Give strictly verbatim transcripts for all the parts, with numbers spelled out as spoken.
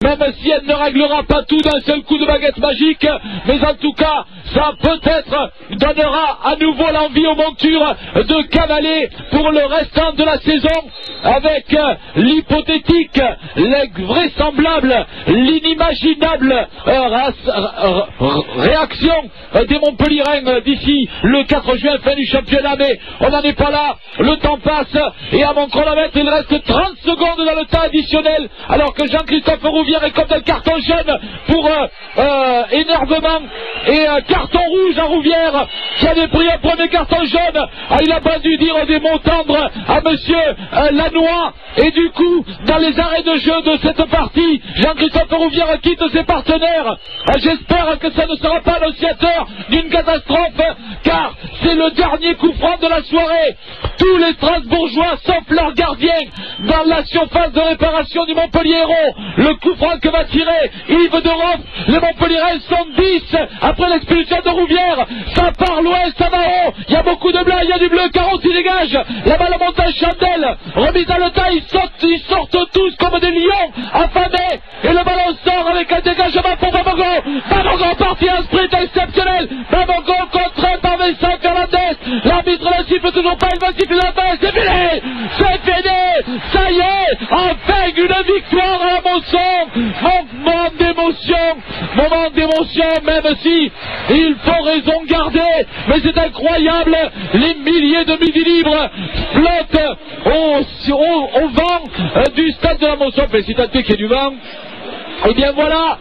même si elle ne réglera pas tout d'un seul coup de baguette magique, mais en tout cas, ça peut-être donnera à nouveau l'envie aux montures de cavaler pour le restant de la saison, avec l'hypothétique, l'invraisemblable, l'inimaginable euh, réaction des Montpellierins d'ici le quatre juin, fin du championnat, mais on n'en est pas là, le temps passe, et à mon chronomètre, il reste trente secondes dans le temps additionnel, alors que Jean-Christophe Rouvière est comme un carton jaune pour euh, euh, énervement, et euh, carton rouge à Rouvière, qui avait pris un premier carton jaune. Ah, il n'a pas dû dire des mots tendres à monsieur euh, Lannoy, et du coup, dans les arrêts de jeu de cette partie, Jean-Christophe Rouvière quitte ses partenaires. Ah, j'espère que ça ne sera pas l'annonciateur d'une catastrophe, car c'est le dernier coup franc de la soirée. Tous les Strasbourgeois, sauf leur gardien, dans la surface de réparation du Montpellier Hérault. Le coup franc que va tirer Yves de Roff. Les Montpellierins sont dix après l'expulsion de Rouvière. Ça part l'ouest, ça va haut. Il y a beaucoup de blanc, il y a du bleu. Carotte, il dégage. La balle monte à Chandelle. Remise dans le tas, ils sortent, ils sortent tous comme des lions affamés. Et le ballon sort avec un dégagement pour Babogo. Babogo parti un sprint exceptionnel. Babogo contraint par Vincent Fernandez. L'arbitre ne siffle toujours pas, il va siffler la balle. C'est fini. C'est fini. Ça y est. Enfin une victoire à la Mosson. Moment d'émotion. Moment d'émotion, même si il faut raison garder. Mais c'est incroyable. Les milliers de millilibres flottent au, au, au vent euh, du stade de la Mosson. Mais si tant est qu'il y a du vent, et bien voilà.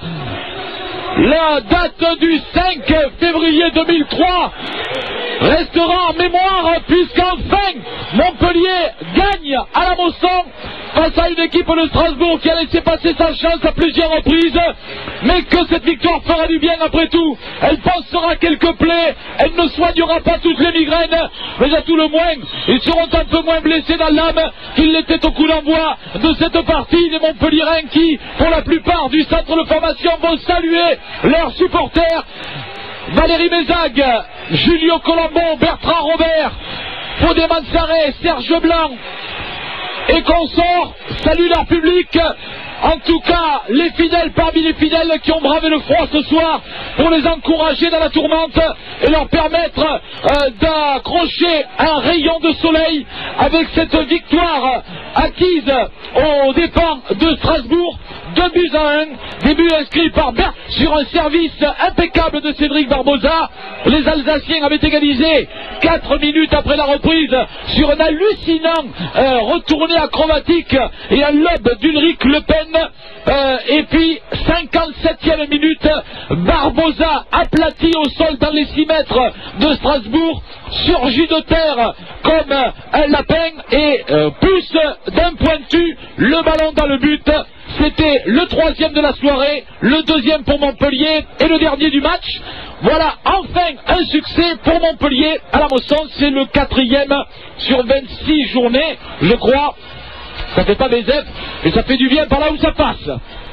La date du cinq février deux mille trois restera en mémoire, puisqu'enfin Montpellier gagne à la Mosson face à une équipe de Strasbourg qui a laissé passer sa chance à plusieurs reprises, mais que cette victoire fera du bien après tout. Elle pansera quelques plaies, elle ne soignera pas toutes les migraines, mais à tout le moins ils seront un peu moins blessés dans l'âme qu'ils l'étaient au coup d'envoi de cette partie. Des Montpellierins qui, pour la plupart du centre de formation, vont saluer leurs supporters. Valérie Mézag, Julio Colombo, Bertrand Robert, Fodé Mansaré, Serge Blanc et consorts saluent leur public. En tout cas, les fidèles parmi les fidèles qui ont bravé le froid ce soir pour les encourager dans la tourmente et leur permettre euh, d'accrocher un rayon de soleil avec cette victoire acquise aux dépens de Strasbourg. Deux buts à un, des buts inscrits par Bert sur un service impeccable de Cédric Barbosa. Les Alsaciens avaient égalisé quatre minutes après la reprise sur un hallucinant euh, retourné acrobatique et un lob d'Ulrich Le Pen. Euh, et puis cinquante-septième minute, Barbosa aplati au sol dans les six mètres de Strasbourg, surgit de terre comme un lapin et euh, pousse d'un pointu le ballon dans le but. C'était le troisième de la soirée, le deuxième pour Montpellier et le dernier du match. Voilà enfin un succès pour Montpellier à la Mosson. C'est le quatrième sur vingt-six journées, je crois. Ça fait pas des F, et ça fait du bien par là où ça passe.